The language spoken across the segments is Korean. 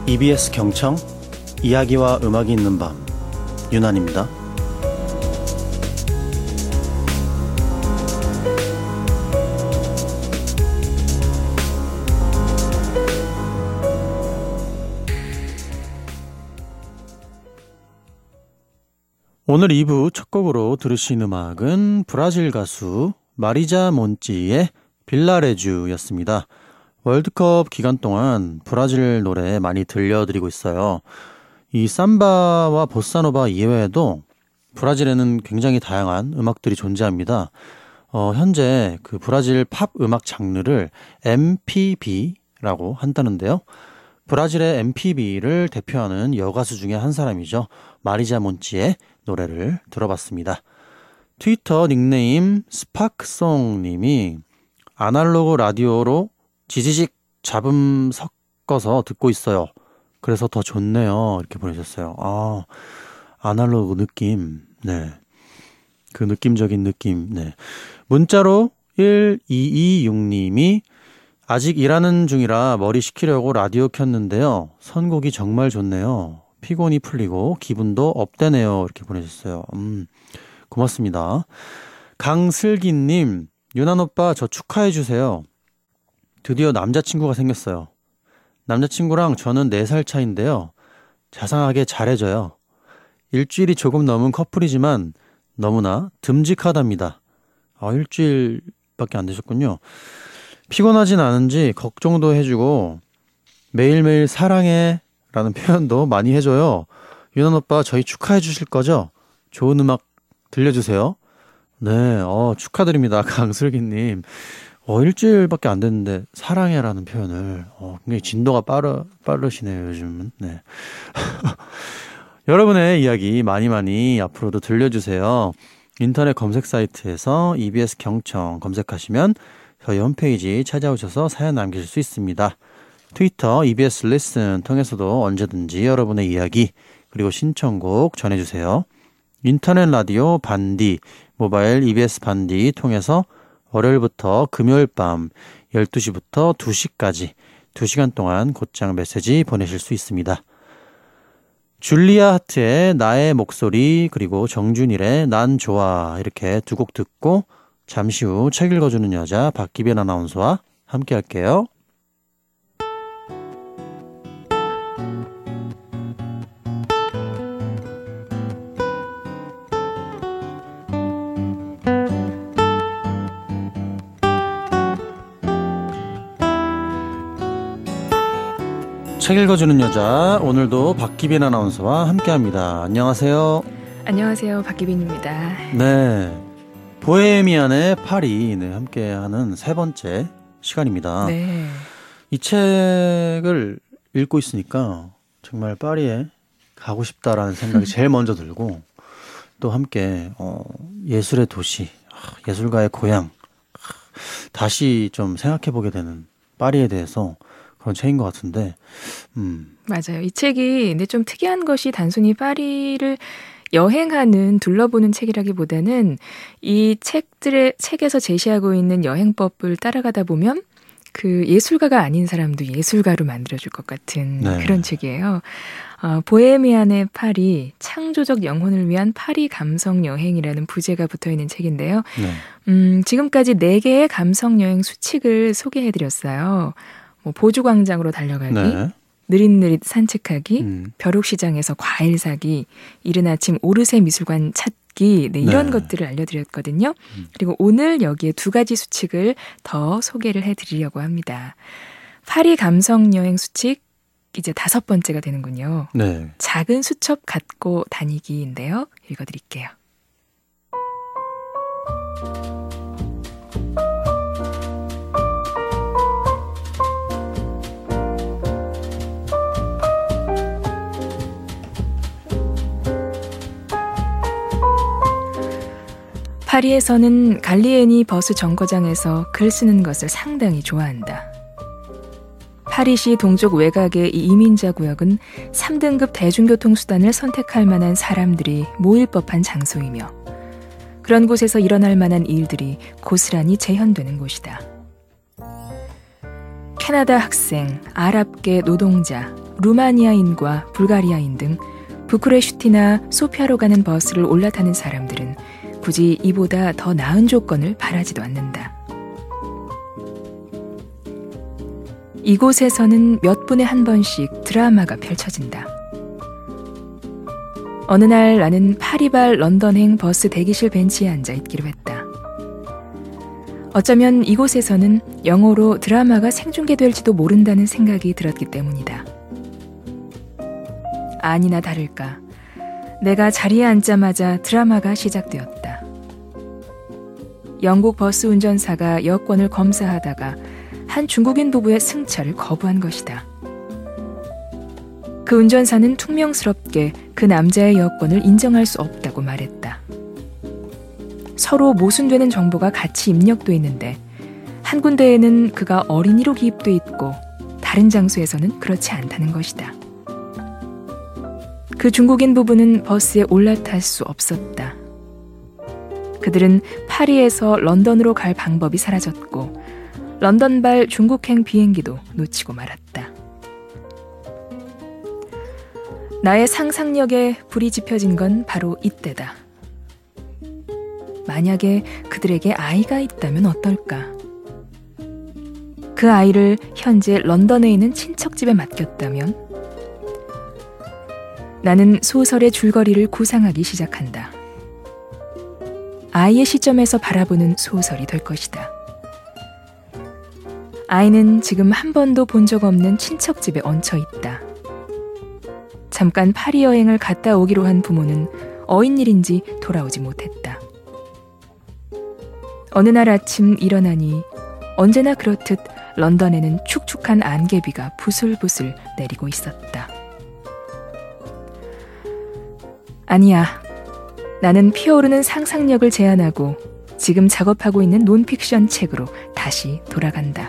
EBS 경청, 이야기와 음악이 있는 밤, 유난입니다. 오늘 2부 첫 곡으로 들으신 음악은 브라질 가수 마리자 몬찌의 빌라레주였습니다. 월드컵 기간 동안 브라질 노래 많이 들려드리고 있어요. 이 삼바와 보사노바 이외에도 브라질에는 굉장히 다양한 음악들이 존재합니다. 현재 그 브라질 팝 음악 장르를 MPB라고 한다는데요. 브라질의 MPB를 대표하는 여가수 중에 한 사람이죠. 마리자 몬찌의 노래를 들어봤습니다. 트위터 닉네임 스파크송님이 아날로그 라디오로 지지직 잡음 섞어서 듣고 있어요. 그래서 더 좋네요. 이렇게 보내셨어요. 아날로그 느낌. 네. 그 느낌적인 느낌. 네. 문자로 1226님이 아직 일하는 중이라 머리 식히려고 라디오 켰는데요. 선곡이 정말 좋네요. 피곤이 풀리고 기분도 업되네요. 이렇게 보내셨어요. 고맙습니다. 강슬기님, 유난 오빠 저 축하해 주세요. 드디어 남자친구가 생겼어요. 남자친구랑 저는 4살 차인데요. 자상하게 잘해줘요. 일주일이 조금 넘은 커플이지만 너무나 듬직하답니다. 일주일밖에 안 되셨군요. 피곤하진 않은지 걱정도 해주고 매일매일 사랑해 라는 표현도 많이 해줘요. 유난 오빠 저희 축하해 주실 거죠? 좋은 음악 들려주세요. 네, 축하드립니다. 강슬기님. 일주일밖에 안 됐는데 사랑해라는 표현을 굉장히 진도가 빠르시네요. 요즘은. 네. 여러분의 이야기 많이 앞으로도 들려주세요. 인터넷 검색 사이트에서 EBS 경청 검색하시면 저희 홈페이지 찾아오셔서 사연 남기실 수 있습니다. 트위터 EBS 리슨 통해서도 언제든지 여러분의 이야기 그리고 신청곡 전해주세요. 인터넷 라디오 반디, 모바일 EBS 반디 통해서 월요일부터 금요일 밤 12시부터 2시까지 2시간 동안 곧장 메시지 보내실 수 있습니다. 줄리아 하트의 나의 목소리 그리고 정준일의 난 좋아 이렇게 두 곡 듣고 잠시 후 책 읽어주는 여자 박기빈 아나운서와 함께 할게요. 책 읽어주는 여자, 오늘도 박기빈 아나운서와 함께합니다. 안녕하세요. 안녕하세요. 박기빈입니다. 네, 보헤미안의 파리 함께하는 3번째 시간입니다. 네. 이 책을 읽고 있으니까 정말 파리에 가고 싶다라는 생각이 제일 먼저 들고 또 함께 예술의 도시, 예술가의 고향 다시 좀 생각해보게 되는 파리에 대해서 그런 책인 것 같은데 맞아요. 이 책이 근데 좀 특이한 것이 단순히 파리를 여행하는 둘러보는 책이라기보다는 이 책에서 제시하고 있는 여행법을 따라가다 보면 그 예술가가 아닌 사람도 예술가로 만들어줄 것 같은 그런 책이에요. 보헤미안의 파리, 창조적 영혼을 위한 파리 감성 여행이라는 부제가 붙어있는 책인데요. 지금까지 4개의 감성 여행 수칙을 소개해드렸어요. 보주광장으로 달려가기, 느릿느릿 산책하기, 벼룩시장에서 과일 사기, 이른 아침 오르세 미술관 찾기, 이런 것들을 알려드렸거든요. 그리고 오늘 여기에 2가지 수칙을 더 소개를 해드리려고 합니다. 파리 감성 여행 수칙 이제 5번째가 되는군요. 네. 작은 수첩 갖고 다니기인데요. 읽어드릴게요. 파리에서는 갈리에니 버스 정거장에서 글 쓰는 것을 상당히 좋아한다. 파리시 동쪽 외곽의 이 이민자 구역은 3등급 대중교통수단을 선택할 만한 사람들이 모일 법한 장소이며 그런 곳에서 일어날 만한 일들이 고스란히 재현되는 곳이다. 캐나다 학생, 아랍계 노동자, 루마니아인과 불가리아인 등 부쿠레슈티나 소피아로 가는 버스를 올라타는 사람들은 굳이 이보다 더 나은 조건을 바라지도 않는다. 이곳에서는 몇 분에 한 번씩 드라마가 펼쳐진다. 어느 날 나는 파리발 런던행 버스 대기실 벤치에 앉아 있기로 했다. 어쩌면 이곳에서는 영어로 드라마가 생중계될지도 모른다는 생각이 들었기 때문이다. 아니나 다를까 내가 자리에 앉자마자 드라마가 시작되었다. 영국 버스 운전사가 여권을 검사하다가 한 중국인 부부의 승차를 거부한 것이다. 그 운전사는 퉁명스럽게 그 남자의 여권을 인정할 수 없다고 말했다. 서로 모순되는 정보가 같이 입력돼 있는데 한 군데에는 그가 어린이로 기입돼 있고 다른 장소에서는 그렇지 않다는 것이다. 그 중국인 부부는 버스에 올라탈 수 없었다. 그들은 파리에서 런던으로 갈 방법이 사라졌고 런던발 중국행 비행기도 놓치고 말았다. 나의 상상력에 불이 지펴진 건 바로 이때다. 만약에 그들에게 아이가 있다면 어떨까? 그 아이를 현재 런던에 있는 친척집에 맡겼다면? 나는 소설의 줄거리를 구상하기 시작한다. 아이의 시점에서 바라보는 소설이 될 것이다. 아이는 지금 한 번도 본 적 없는 친척집에 얹혀 있다. 잠깐 파리 여행을 갔다 오기로 한 부모는 어인일인지 돌아오지 못했다. 어느 날 아침 일어나니 언제나 그렇듯 런던에는 축축한 안개비가 부슬부슬 내리고 있었다. 아니야. 나는 피어오르는 상상력을 제한하고 지금 작업하고 있는 논픽션 책으로 다시 돌아간다.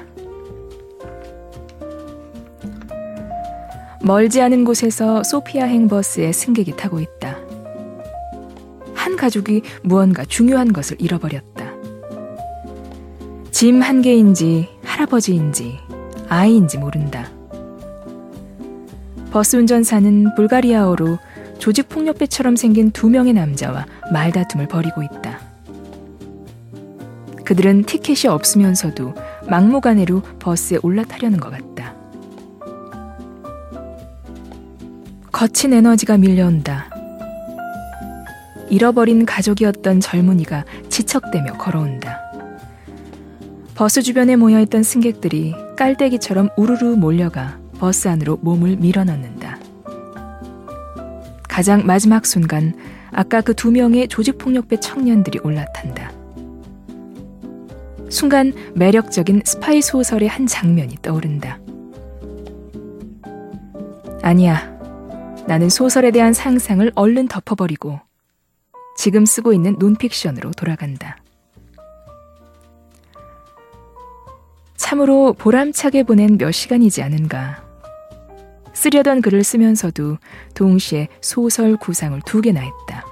멀지 않은 곳에서 소피아행 버스에 승객이 타고 있다. 한 가족이 무언가 중요한 것을 잃어버렸다. 짐 한 개인지 할아버지인지 아이인지 모른다. 버스 운전사는 불가리아어로 조직폭력배처럼 생긴 2명의 남자와 말다툼을 벌이고 있다. 그들은 티켓이 없으면서도 막무가내로 버스에 올라타려는 것 같다. 거친 에너지가 밀려온다. 잃어버린 가족이었던 젊은이가 지척대며 걸어온다. 버스 주변에 모여있던 승객들이 깔때기처럼 우르르 몰려가 버스 안으로 몸을 밀어넣는다. 가장 마지막 순간 아까 그 2명의 조직폭력배 청년들이 올라탄다. 순간 매력적인 스파이 소설의 한 장면이 떠오른다. 아니야. 나는 소설에 대한 상상을 얼른 덮어버리고 지금 쓰고 있는 논픽션으로 돌아간다. 참으로 보람차게 보낸 몇 시간이지 않은가. 쓰려던 글을 쓰면서도 동시에 소설 구상을 2개나 했다.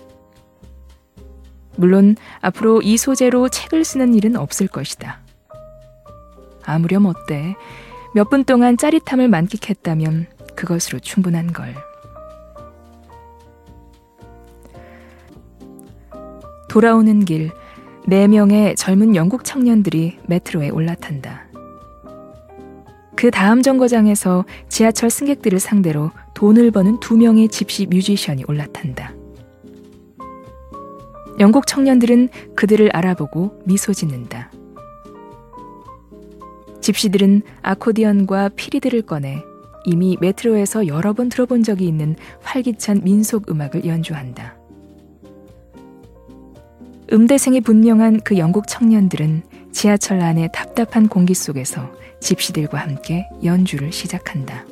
물론 앞으로 이 소재로 책을 쓰는 일은 없을 것이다. 아무렴 어때? 몇 분 동안 짜릿함을 만끽했다면 그것으로 충분한 걸. 돌아오는 길 4명의 젊은 영국 청년들이 메트로에 올라탄다. 그 다음 정거장에서 지하철 승객들을 상대로 돈을 버는 2명의 집시 뮤지션이 올라탄다. 영국 청년들은 그들을 알아보고 미소 짓는다. 집시들은 아코디언과 피리들을 꺼내 이미 메트로에서 여러 번 들어본 적이 있는 활기찬 민속 음악을 연주한다. 음대생이 분명한 그 영국 청년들은 지하철 안의 답답한 공기 속에서 집시들과 함께 연주를 시작한다.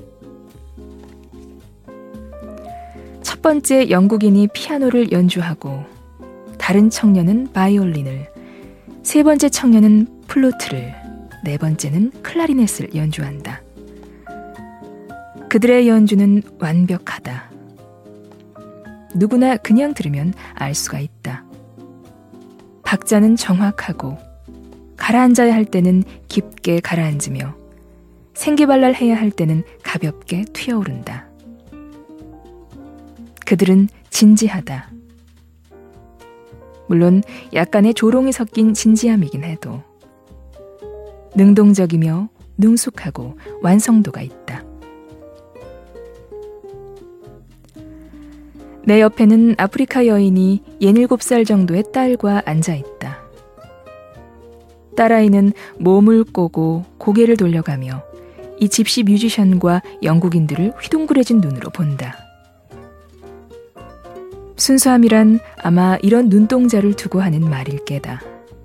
첫 번째 영국인이 피아노를 연주하고 다른 청년은 바이올린을, 세 번째 청년은 플루트를, 네 번째는 클라리넷을 연주한다. 그들의 연주는 완벽하다. 누구나 그냥 들으면 알 수가 있다. 박자는 정확하고 가라앉아야 할 때는 깊게 가라앉으며 생기발랄해야 할 때는 가볍게 튀어오른다. 그들은 진지하다. 물론 약간의 조롱이 섞인 진지함이긴 해도 능동적이며 능숙하고 완성도가 있다. 내 옆에는 아프리카 여인이 67살 정도의 딸과 앉아있다. 딸아이는 몸을 꼬고 고개를 돌려가며 이 집시 뮤지션과 영국인들을 휘둥그레진 눈으로 본다. 순수함이란 아마 이런 눈동자를 두고 하는 말일 게다.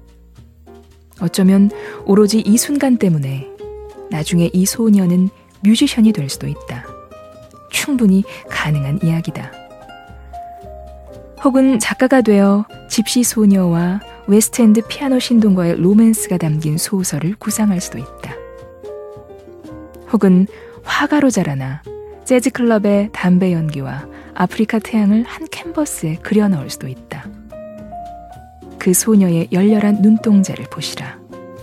어쩌면 오로지 이 순간 때문에 나중에 이 소녀는 뮤지션이 될 수도 있다. 충분히 가능한 이야기다. 혹은 작가가 되어 집시 소녀와 웨스트엔드 피아노 신동과의 로맨스가 담긴 소설을 구상할 수도 있다. 혹은 화가로 자라나 재즈클럽의 담배 연기와 아프리카 태양을 한 캔버스에 그려 넣을 수도 있다. 그 소녀의 열렬한 눈동자를 보시라.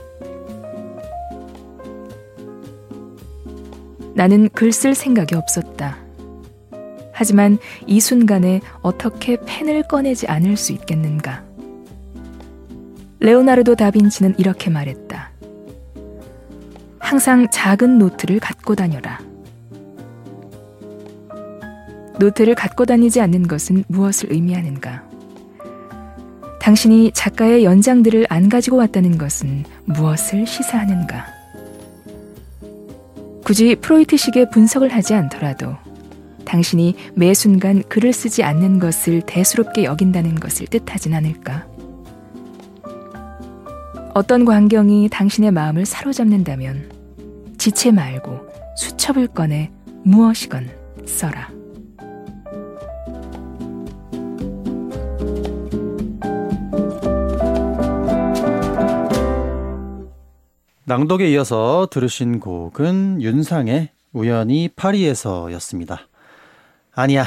나는 글 쓸 생각이 없었다. 하지만 이 순간에 어떻게 펜을 꺼내지 않을 수 있겠는가? 레오나르도 다빈치는 이렇게 말했다. 항상 작은 노트를 갖고 다녀라. 노트를 갖고 다니지 않는 것은 무엇을 의미하는가? 당신이 작가의 연장들을 안 가지고 왔다는 것은 무엇을 시사하는가? 굳이 프로이트식의 분석을 하지 않더라도 당신이 매 순간 글을 쓰지 않는 것을 대수롭게 여긴다는 것을 뜻하진 않을까? 어떤 광경이 당신의 마음을 사로잡는다면 지체 말고 수첩을 꺼내 무엇이건 써라. 낭독에 이어서 들으신 곡은 윤상의 우연히 파리에서였습니다. 아니야.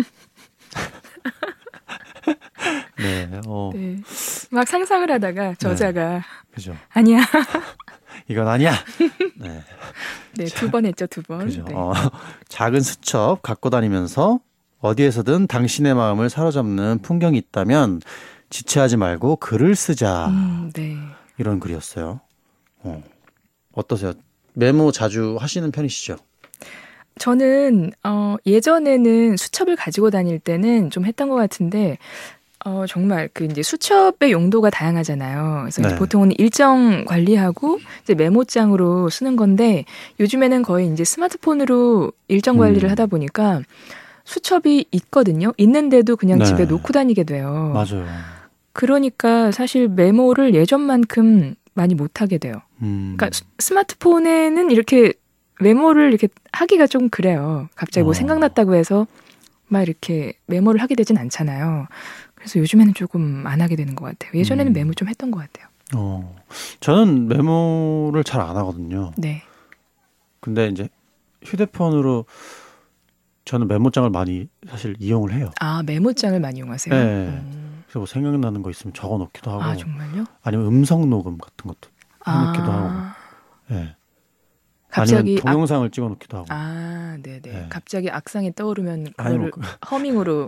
네, 네. 막 상상을 하다가 저자가 그죠. 아니야. 이건 아니야. 네, 네, 2번 했죠, 2번. 그죠. 네. 작은 수첩 갖고 다니면서 어디에서든 당신의 마음을 사로잡는 풍경이 있다면 지체하지 말고 글을 쓰자. 네. 이런 글이었어요. 어떠세요? 메모 자주 하시는 편이시죠? 저는 예전에는 수첩을 가지고 다닐 때는 좀 했던 것 같은데 정말 그 이제 수첩의 용도가 다양하잖아요. 그래서 네. 이제 보통은 일정 관리하고 이제 메모장으로 쓰는 건데 요즘에는 거의 이제 스마트폰으로 일정 관리를 하다 보니까 수첩이 있거든요. 있는데도 그냥 네. 집에 놓고 다니게 돼요. 맞아요. 그러니까 사실 메모를 예전만큼 많이 못 하게 돼요. 그러니까 스마트폰에는 이렇게 메모를 이렇게 하기가 좀 그래요. 갑자기 뭐 생각났다고 해서 막 이렇게 메모를 하게 되진 않잖아요. 그래서 요즘에는 조금 안 하게 되는 것 같아요. 예전에는 메모 좀 했던 것 같아요. 저는 메모를 잘 안 하거든요. 네. 근데 이제 휴대폰으로 저는 메모장을 많이 사실 이용을 해요. 아, 메모장을 많이 이용하세요? 네. 그래서 뭐 생각나는 거 있으면 적어 놓기도 하고. 아, 정말요? 아니면 음성 녹음 같은 것도 해놓기도 하고. 네. 갑자기 아니면 동영상을 찍어 놓기도 하고. 아, 네네. 네. 갑자기 악상이 떠오르면 아니, 그거를 허밍으로.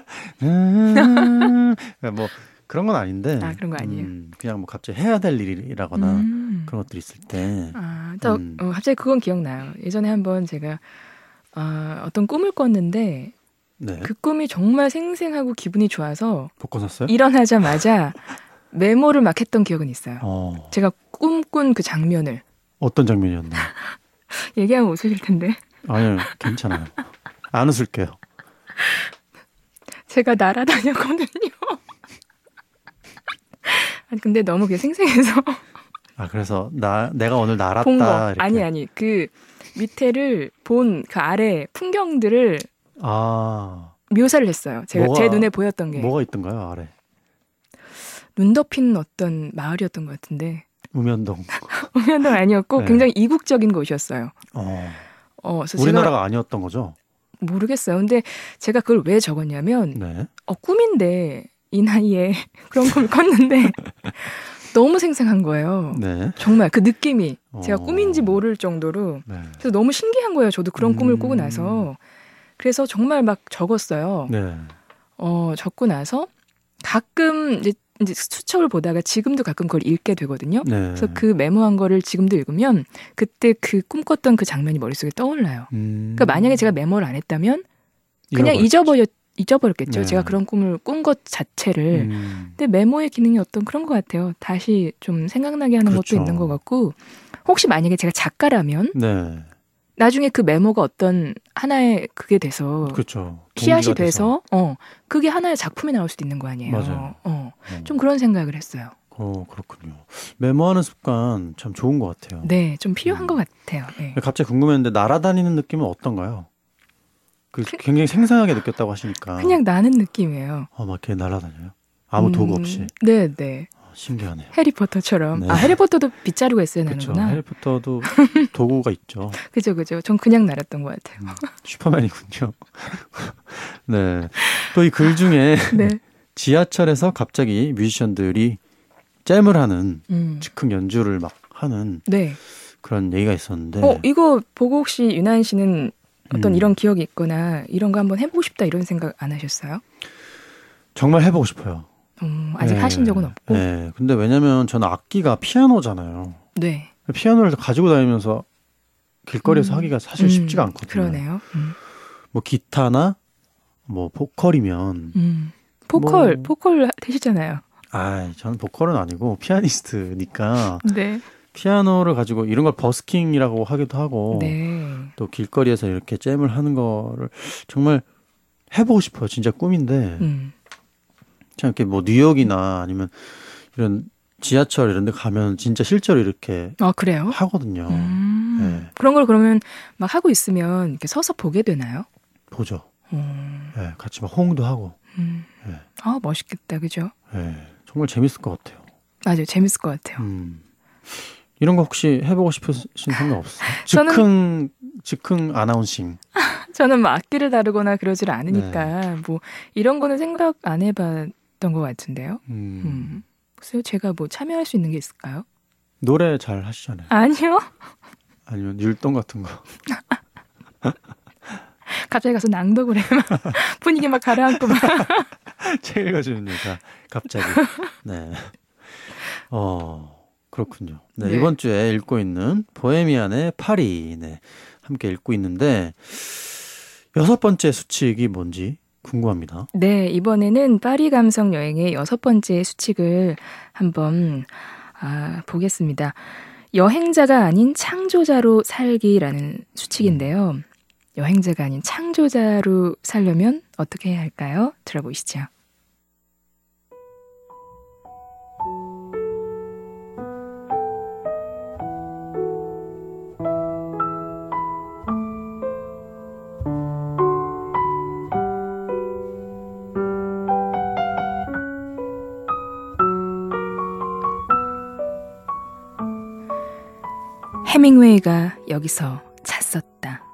뭐 그런 건 아닌데. 아, 그런 거 아니에요? 그냥 뭐 갑자기 해야 될 일이라거나 그런 것들이 있을 때. 아, 갑자기 그건 기억나요. 예전에 한번 제가 어떤 꿈을 꿨는데 네. 그 꿈이 정말 생생하고 기분이 좋아서 복권 샀어요? 일어나자마자 메모를 막 했던 기억은 있어요. 제가 꿈꾼 그 장면을. 어떤 장면이었나요? 얘기하면 웃으실 텐데. 아니요, 괜찮아요. 안 웃을게요. 제가 날아다녔거든요. 아니, 근데 너무 그게 생생해서. 아, 그래서 내가 오늘 날았다. 본 거. 이렇게. 아니, 그 밑에를 본 그 아래 풍경들을 묘사를 했어요. 제 눈에 보였던 게. 뭐가 있던가요, 아래? 눈 덮인 어떤 마을이었던 것 같은데. 우면동. 우면동 아니었고 네. 굉장히 이국적인 곳이었어요. 그래서 우리나라가 아니었던 거죠? 모르겠어요. 근데 제가 그걸 왜 적었냐면 네. 꿈인데 이 나이에 그런 꿈을 꿨는데 너무 생생한 거예요. 네. 정말 그 느낌이 제가 꿈인지 모를 정도로 네. 그래서 너무 신기한 거예요. 저도 그런 꿈을 꾸고 나서. 그래서 정말 막 적었어요. 네. 적고 나서 가끔 이제 수첩을 보다가 지금도 가끔 그걸 읽게 되거든요. 네. 그래서 그 메모한 거를 지금도 읽으면 그때 그 꿈꿨던 그 장면이 머릿속에 떠올라요. 그러니까 만약에 제가 메모를 안 했다면 그냥 잊어버렸겠죠. 네. 제가 그런 꿈을 꾼 것 자체를. 근데 메모의 기능이 어떤 그런 것 같아요. 다시 좀 생각나게 하는 그렇죠. 것도 있는 것 같고 혹시 만약에 제가 작가라면 네. 나중에 그 메모가 어떤 하나의 그게 돼서 그렇죠. 씨앗이 돼서 그게 하나의 작품이 나올 수도 있는 거 아니에요. 맞아요. 좀 그런 생각을 했어요. 그렇군요. 메모하는 습관 참 좋은 것 같아요. 네, 좀 필요한 것 같아요. 네. 갑자기 궁금했는데 날아다니는 느낌은 어떤가요? 굉장히 생생하게 느꼈다고 하시니까. 그냥 나는 느낌이에요. 막 이렇게 날아다녀요? 아무 도구 없이? 네. 신기하네요. 해리포터처럼. 네. 해리포터도 빗자루가 있어야 그쵸. 나는구나. 해리포터도 도구가 있죠. 그죠. 전 그냥 날았던 것 같아요. 슈퍼맨이군요. 네. 또 이 글 중에 네. 지하철에서 갑자기 뮤지션들이 잼을 하는 즉흥 연주를 막 하는 네. 그런 얘기가 있었는데. 이거 보고 혹시 유나은 씨는 어떤 이런 기억이 있거나 이런 거 한번 해보고 싶다 이런 생각 안 하셨어요? 정말 해보고 싶어요. 아직 하신 적은 없고. 네. 근데 왜냐면 저는 악기가 피아노잖아요. 네. 피아노를 가지고 다니면서 길거리에서 하기가 사실 쉽지가 않거든요. 그러네요. 뭐 기타나 뭐 보컬이면. 보컬 되시잖아요. 저는 보컬은 아니고 피아니스트니까. 네. 피아노를 가지고 이런 걸 버스킹이라고 하기도 하고. 네. 또 길거리에서 이렇게 잼을 하는 거를 정말 해보고 싶어요. 진짜 꿈인데. 참 이렇게 뭐 뉴욕이나 아니면 이런 지하철 이런 데 가면 진짜 실제로 이렇게 그래요? 하거든요. 네. 그런 걸 그러면 막 하고 있으면 이렇게 서서 보게 되나요? 보죠. 네, 같이 막 호응도 하고. 네. 멋있겠다. 그죠? 네, 정말 재밌을 것 같아요. 맞아요. 재밌을 것 같아요. 이런 거 혹시 해보고 싶으신 생각 없어요? 즉흥 아나운싱. 저는 뭐 악기를 다루거나 그러질 않으니까 뭐 이런 거는 생각 안 해봤던 것 같은데요. 글쎄요, 제가 뭐 참여할 수 있는 게 있을까요? 노래 잘 하시잖아요. 아니요. 아니면 율동 같은 거. 갑자기 가서 낭독을 해. 분위기 막 가라앉고 막. 책 읽어주는 여자 갑자기. 네. 그렇군요. 네, 네. 이번 주에 읽고 있는 보헤미안의 파리. 네, 함께 읽고 있는데 6번째 수칙이 뭔지 궁금합니다. 네, 이번에는 파리 감성 여행의 6번째 수칙을 한번 보겠습니다. 여행자가 아닌 창조자로 살기라는 수칙인데요. 여행자가 아닌 창조자로 살려면 어떻게 해야 할까요? 들어보시죠. 해밍웨이가 여기서 찼었다.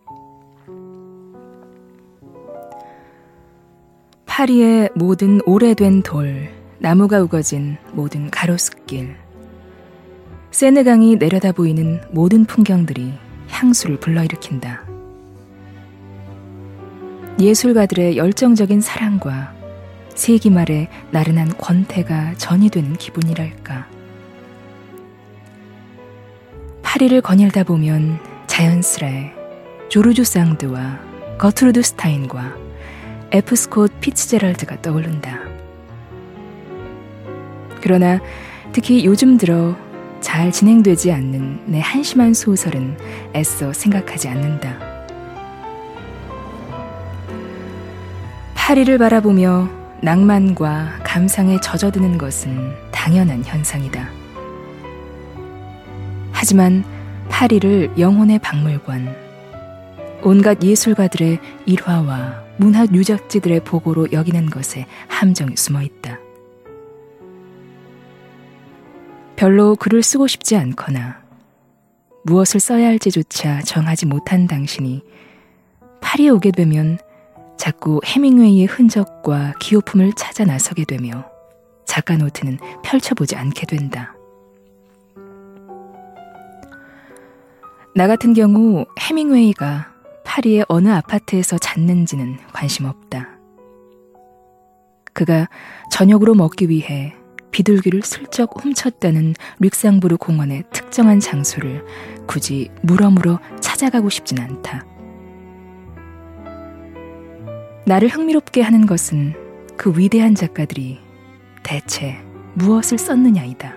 파리의 모든 오래된 돌, 나무가 우거진 모든 가로수길, 세느강이 내려다 보이는 모든 풍경들이 향수를 불러일으킨다. 예술가들의 열정적인 사랑과 세기말의 나른한 권태가 전이되는 기분이랄까. 파리를 거닐다 보면 자연스레 조르주 쌍드와 거트루드 스타인과 F. 스콧 피츠제럴드가 떠오른다. 그러나 특히 요즘 들어 잘 진행되지 않는 내 한심한 소설은 애써 생각하지 않는다. 파리를 바라보며 낭만과 감상에 젖어드는 것은 당연한 현상이다. 하지만 파리를 영혼의 박물관, 온갖 예술가들의 일화와 문학 유적지들의 보고로 여기는 것에 함정이 숨어있다. 별로 글을 쓰고 싶지 않거나 무엇을 써야 할지조차 정하지 못한 당신이 파리에 오게 되면 자꾸 해밍웨이의 흔적과 기호품을 찾아 나서게 되며 작가 노트는 펼쳐보지 않게 된다. 나 같은 경우 해밍웨이가 파리의 어느 아파트에서 잤는지는 관심 없다. 그가 저녁으로 먹기 위해 비둘기를 슬쩍 훔쳤다는 릭상부르 공원의 특정한 장소를 굳이 물어물어 찾아가고 싶진 않다. 나를 흥미롭게 하는 것은 그 위대한 작가들이 대체 무엇을 썼느냐이다.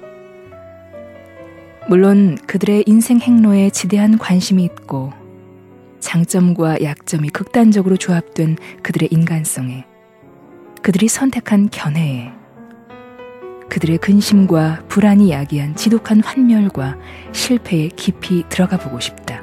물론 그들의 인생 행로에 지대한 관심이 있고 장점과 약점이 극단적으로 조합된 그들의 인간성에, 그들이 선택한 견해에, 그들의 근심과 불안이 야기한 지독한 환멸과 실패에 깊이 들어가 보고 싶다.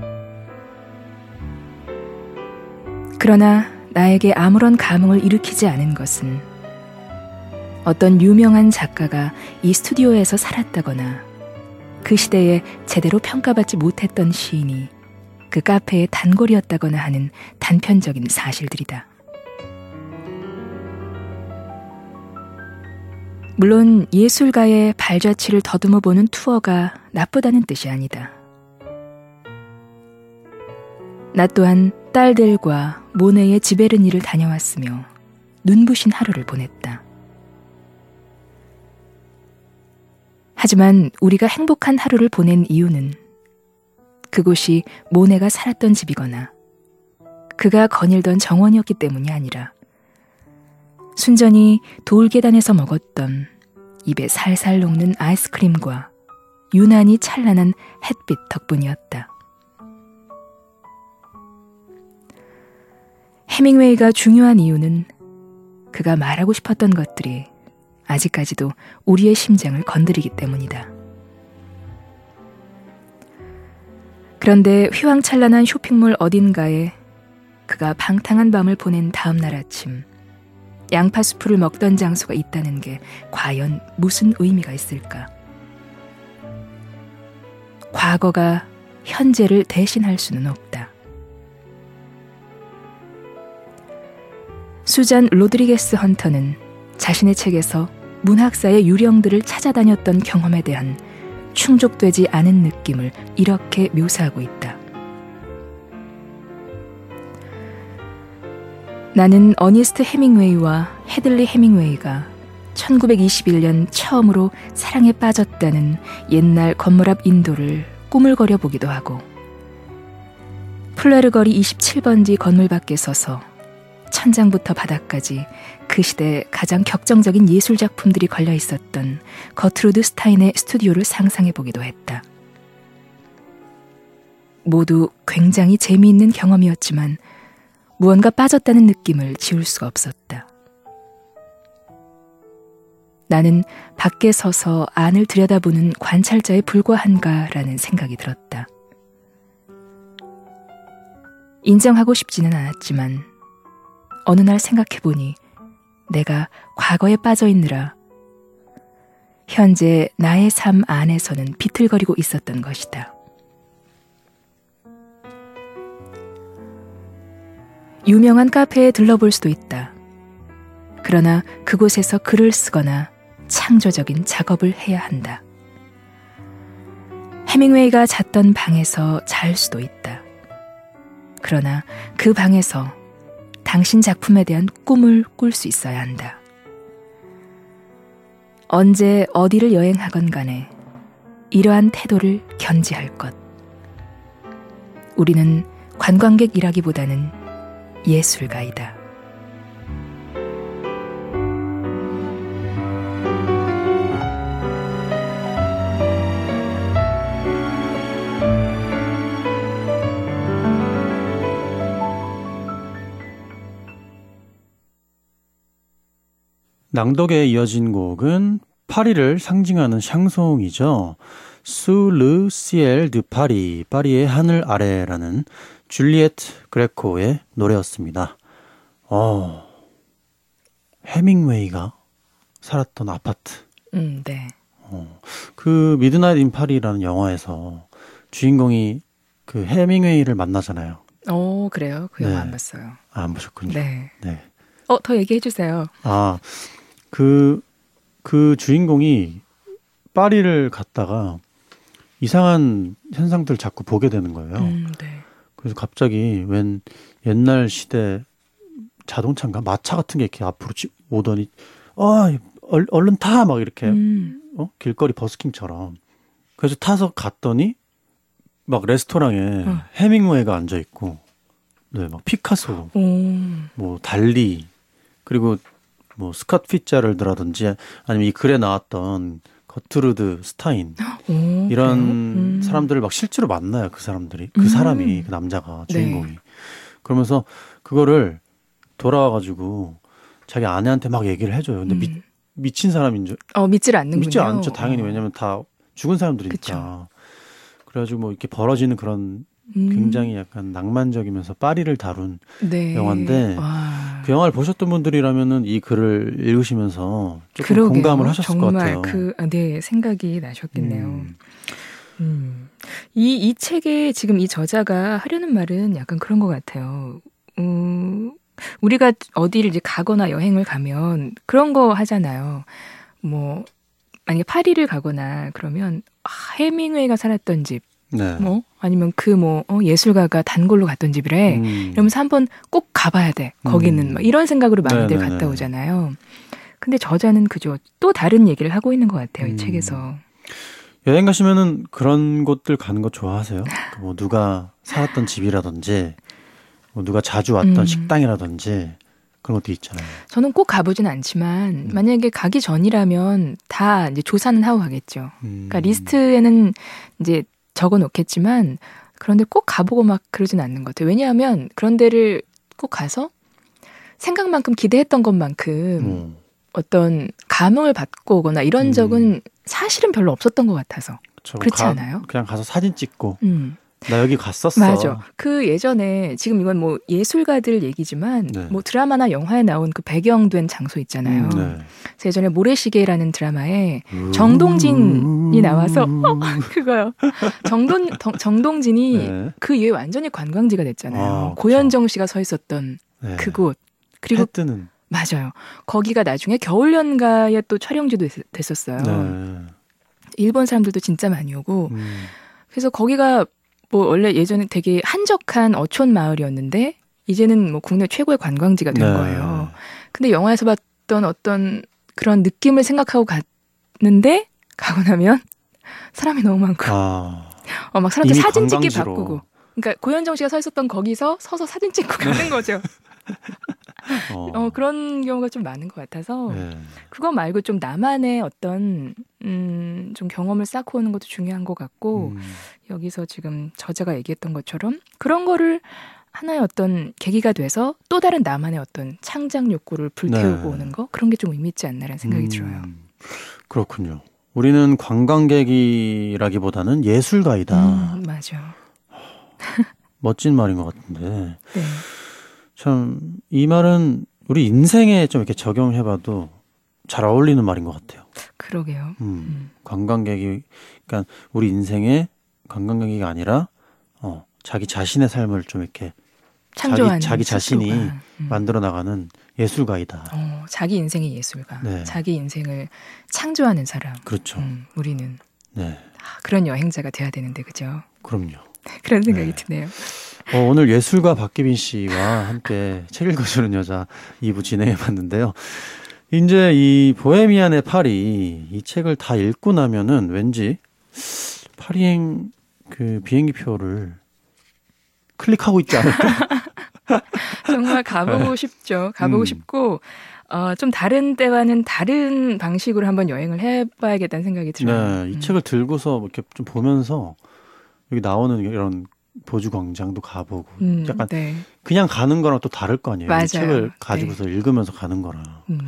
그러나 나에게 아무런 감흥을 일으키지 않은 것은 어떤 유명한 작가가 이 스튜디오에서 살았다거나 그 시대에 제대로 평가받지 못했던 시인이 그 카페의 단골이었다거나 하는 단편적인 사실들이다. 물론 예술가의 발자취를 더듬어 보는 투어가 나쁘다는 뜻이 아니다. 나 또한 딸들과 모네의 지베르니를 다녀왔으며 눈부신 하루를 보냈다. 하지만 우리가 행복한 하루를 보낸 이유는 그곳이 모네가 살았던 집이거나 그가 거닐던 정원이었기 때문이 아니라 순전히 돌계단에서 먹었던 입에 살살 녹는 아이스크림과 유난히 찬란한 햇빛 덕분이었다. 해밍웨이가 중요한 이유는 그가 말하고 싶었던 것들이 아직까지도 우리의 심장을 건드리기 때문이다. 그런데 휘황찬란한 쇼핑몰 어딘가에 그가 방탕한 밤을 보낸 다음 날 아침, 양파수프를 먹던 장소가 있다는 게 과연 무슨 의미가 있을까? 과거가 현재를 대신할 수는 없다. 수잔 로드리게스 헌터는 자신의 책에서 문학사의 유령들을 찾아다녔던 경험에 대한 충족되지 않은 느낌을 이렇게 묘사하고 있다. 나는 어니스트 해밍웨이와 헤들리 해밍웨이가 1921년 처음으로 사랑에 빠졌다는 옛날 건물 앞 인도를 꾸물거려 보기도 하고, 플레르 거리 27번지 건물 밖에 서서 천장부터 바닥까지 그 시대 가장 격정적인 예술작품들이 걸려 있었던 거트루드 스타인의 스튜디오를 상상해 보기도 했다. 모두 굉장히 재미있는 경험이었지만 무언가 빠졌다는 느낌을 지울 수가 없었다. 나는 밖에 서서 안을 들여다보는 관찰자에 불과한가라는 생각이 들었다. 인정하고 싶지는 않았지만 어느 날 생각해보니 내가 과거에 빠져있느라 현재 나의 삶 안에서는 비틀거리고 있었던 것이다. 유명한 카페에 들러볼 수도 있다. 그러나 그곳에서 글을 쓰거나 창조적인 작업을 해야 한다. 해밍웨이가 잤던 방에서 잘 수도 있다. 그러나 그 방에서 당신 작품에 대한 꿈을 꿀 수 있어야 한다. 언제 어디를 여행하건 간에 이러한 태도를 견지할 것. 우리는 관광객이라기보다는 예술가이다. 낭독에 이어진 곡은 파리를 상징하는 샹송이죠. Sous le ciel de Paris, 파리의 하늘 아래라는 줄리에트 그레코의 노래였습니다. 해밍웨이가 살았던 아파트. 네. 그 미드나잇 인 파리라는 영화에서 주인공이 그 해밍웨이를 만나잖아요. 그래요? 그 영화 안 봤어요. 안 보셨군요. 네. 네. 더 얘기해 주세요. 그 그 주인공이 파리를 갔다가 이상한 현상들을 자꾸 보게 되는 거예요. 네. 그래서 갑자기 웬 옛날 시대 자동차인가 마차 같은 게 이렇게 앞으로 오더니 얼른 타 막 이렇게 길거리 버스킹처럼. 그래서 타서 갔더니 막 레스토랑에 해밍웨이가 앉아 있고, 네, 막 피카소, 뭐 달리, 그리고 뭐 스캇 피츠제럴드라든지 아니면 이 글에 나왔던 거트루드 스타인 이런 사람들을 막 실제로 만나요. 그 사람들이, 그 사람이, 그 남자가, 주인공이. 네. 그러면서 그거를 돌아와가지고 자기 아내한테 막 얘기를 해줘요. 근데 미친 사람인 줄. 믿질 않는군요. 믿지 않죠. 당연히. 왜냐면 다 죽은 사람들이니까. 그쵸. 그래가지고 뭐 이렇게 벌어지는 그런 굉장히 약간 낭만적이면서 파리를 다룬 네. 영화인데 그 영화를 보셨던 분들이라면은 이 글을 읽으시면서 조금 그러게요. 공감을 하셨을 것 같아요. 네, 생각이 나셨겠네요. 이 책에 지금 이 저자가 하려는 말은 약간 그런 것 같아요. 우리가 어디를 이제 가거나 여행을 가면 그런 거 하잖아요. 뭐 만약에 파리를 가거나 그러면 해밍웨이가 살았던 집, 네. 뭐 아니면 예술가가 단골로 갔던 집이래. 이러면서 한번 꼭 가봐야 돼. 거기는 막 이런 생각으로 많이들 갔다 오잖아요. 근데 저자는 그저 또 다른 얘기를 하고 있는 것 같아요. 이 책에서. 여행 가시면은 그런 곳들 가는 거 좋아하세요? 뭐 누가 살았던 집이라든지, 뭐 누가 자주 왔던 식당이라든지. 그런 것도 있잖아요. 저는 꼭 가보진 않지만 만약에 가기 전이라면 다 이제 조사는 하고 가겠죠. 그러니까 리스트에는 이제 적어 놓겠지만 그런데 꼭 가보고 막 그러진 않는 것 같아요. 왜냐하면 그런 데를 꼭 가서 생각만큼 기대했던 것만큼 어떤 감흥을 받고 오거나 이런 적은 사실은 별로 없었던 것 같아서. 그렇지 않아요? 그냥 가서 사진 찍고 나 여기 갔었어. 맞아. 그 예전에 지금 이건 뭐 예술가들 얘기지만 네. 뭐 드라마나 영화에 나온 그 배경된 장소 있잖아요. 네. 그래서 예전에 모래시계라는 드라마에 정동진이 나와서 그거요. 정동진이 네. 그 이후에 완전히 관광지가 됐잖아요. 고현정 씨가 서 있었던 네. 그곳. 그리고 해 뜨는. 맞아요. 거기가 나중에 겨울연가에 또 촬영지도 됐었어요. 네. 일본 사람들도 진짜 많이 오고. 그래서 거기가 뭐 원래 예전에 되게 한적한 어촌 마을이었는데 이제는 뭐 국내 최고의 관광지가 된 거예요. 근데 영화에서 봤던 어떤 그런 느낌을 생각하고 갔는데 가고 나면 사람이 너무 많고 막 사람들 사진 찍기 바쁘고 그러니까 고현정 씨가 서 있었던 거기서 서서 사진 찍고 가는 거죠. 그런 경우가 좀 많은 것 같아서 그거 말고 좀 나만의 어떤 좀 경험을 쌓고 오는 것도 중요한 것 같고 여기서 지금 저자가 얘기했던 것처럼 그런 거를 하나의 어떤 계기가 돼서 또 다른 나만의 어떤 창작 욕구를 불태우고 오는 거 그런 게 좀 의미 있지 않나라는 생각이 들어요. 그렇군요. 우리는 관광객이라기보다는 예술가이다. 맞아. 멋진 말인 것 같은데 네. 참 이 말은 우리 인생에 좀 이렇게 적용해봐도 잘 어울리는 말인 것 같아요. 그러게요. 관광객이 그러니까 우리 인생에 관광객이 아니라 자기 자신의 삶을 좀 이렇게 창조하는 자기 자신이 만들어 나가는 예술가이다. 자기 인생의 예술가. 네. 자기 인생을 창조하는 사람. 그렇죠. 우리는 네. 그런 여행자가 돼야 되는데 그죠? 그럼요. 그런 생각이 드네요. 오늘 예술가 박기빈 씨와 함께 책 읽어주는 여자 2부 진행해봤는데요. 이제 이 보헤미안의 파리 이 책을 다 읽고 나면은 왠지 파리행 그 비행기표를 클릭하고 있지 않을까? 정말 가보고 싶죠. 가보고 싶고 좀 다른 때와는 다른 방식으로 한번 여행을 해봐야겠다는 생각이 들어요. 네, 이 책을 들고서 이렇게 좀 보면서 여기 나오는 이런 보주 광장도 가보고 약간 네. 그냥 가는 거랑 또 다를 거 아니에요. 맞아요. 이 책을 가지고서 읽으면서 가는 거랑.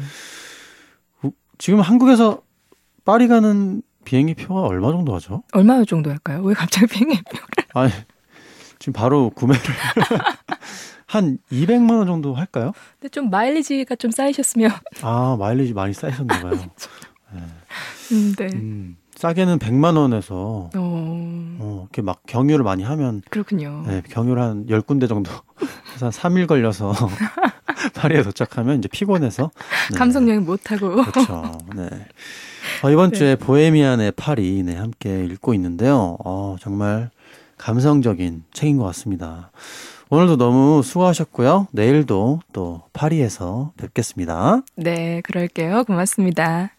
지금 한국에서 파리 가는 비행기 표가 얼마 정도 하죠? 얼마 정도 할까요? 왜 갑자기 비행기 표를? 아니, 지금 바로 구매를 한 200만 원 정도 할까요? 근데 좀 마일리지가 좀 쌓이셨으면. 마일리지 많이 쌓이셨나 봐요. 네. 싸게는 100만 원에서 이렇게 막 경유를 많이 하면 그렇군요. 네, 경유를 한 10군데 정도 해서 한 3일 걸려서 파리에 도착하면 이제 피곤해서 네. 감성 여행 못 하고. 그렇죠. 네. 이번 주에 보헤미안의 파리 네, 함께 읽고 있는데요. 정말 감성적인 책인 것 같습니다. 오늘도 너무 수고하셨고요. 내일도 또 파리에서 뵙겠습니다. 네, 그럴게요. 고맙습니다.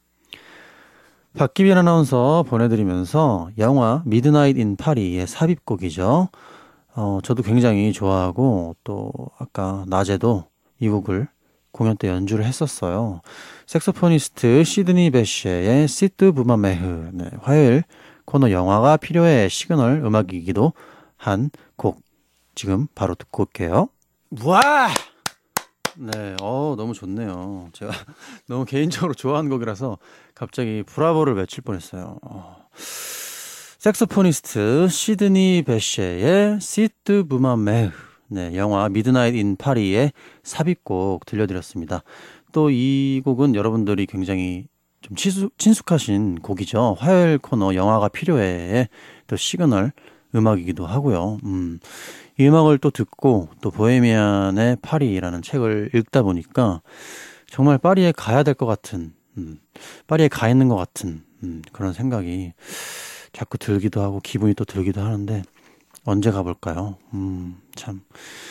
박기빈 아나운서 보내드리면서 영화 미드나잇 인 파리의 삽입곡이죠. 저도 굉장히 좋아하고 또 아까 낮에도 이 곡을 공연 때 연주를 했었어요. 색소포니스트 시드니 베쉐의 시트 부마메흐 네, 화요일 코너 영화가 필요해 시그널 음악이기도 한 곡 지금 바로 듣고 올게요. 와! 네, 너무 좋네요. 제가 너무 개인적으로 좋아하는 곡이라서 갑자기 브라보를 외칠 뻔했어요. 색소포니스트 시드니 베쉐의 시트 부마메흐 네, 영화 미드나잇 인 파리의 삽입곡 들려드렸습니다. 또 이 곡은 여러분들이 굉장히 좀 친숙하신 곡이죠. 화요일 코너 영화가 필요해 또 시그널 음악이기도 하고요. 이 음악을 또 듣고 또 보헤미안의 파리라는 책을 읽다 보니까 정말 파리에 가야 될 것 같은 파리에 가 있는 것 같은 그런 생각이 자꾸 들기도 하고 기분이 또 들기도 하는데 언제 가볼까요? 참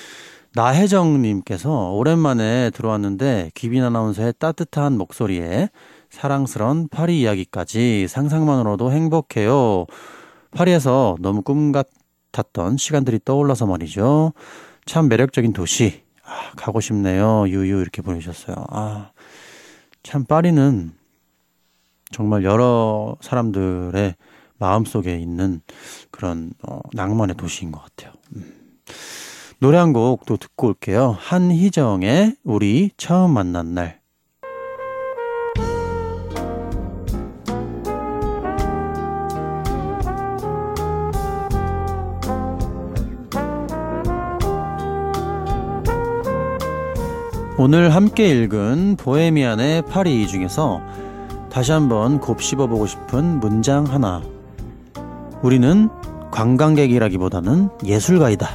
나혜정님께서 오랜만에 들어왔는데 기빈 아나운서의 따뜻한 목소리에 사랑스런 파리 이야기까지 상상만으로도 행복해요. 파리에서 너무 꿈 같았던 시간들이 떠올라서 말이죠. 참 매력적인 도시. 가고 싶네요. 유유 이렇게 보내주셨어요. 참 파리는 정말 여러 사람들의 마음속에 있는 그런 낭만의 도시인 것 같아요. 노래 한 곡 또 듣고 올게요. 한희정의 우리 처음 만난 날. 오늘 함께 읽은 보헤미안의 파리 중에서 다시 한번 곱씹어보고 싶은 문장 하나. 우리는 관광객이라기보다는 예술가이다.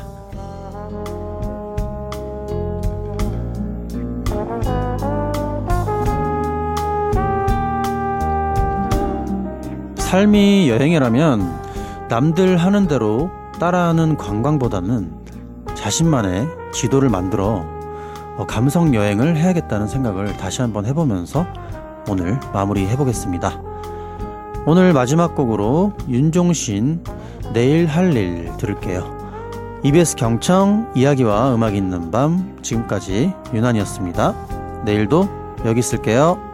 삶이 여행이라면 남들 하는 대로 따라하는 관광보다는 자신만의 지도를 만들어 감성 여행을 해야겠다는 생각을 다시 한번 해보면서 오늘 마무리 해보겠습니다. 오늘 마지막 곡으로 윤종신 내일 할 일 들을게요. EBS 경청 이야기와 음악이 있는 밤 지금까지 유난이었습니다. 내일도 여기 있을게요.